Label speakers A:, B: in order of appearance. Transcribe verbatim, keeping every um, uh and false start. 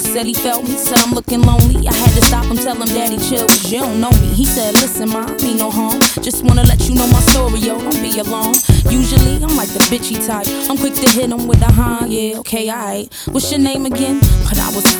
A: said he felt me, said I'm looking lonely. I had to stop him, tell him daddy chill, cause you don't know me. He said, listen ma, I mean no harm, just wanna let you know my story, yo, don't be alarmed. Usually I'm like the bitchy type, I'm quick to hit him with a huh, yeah, okay, alright. What's your name again? But I was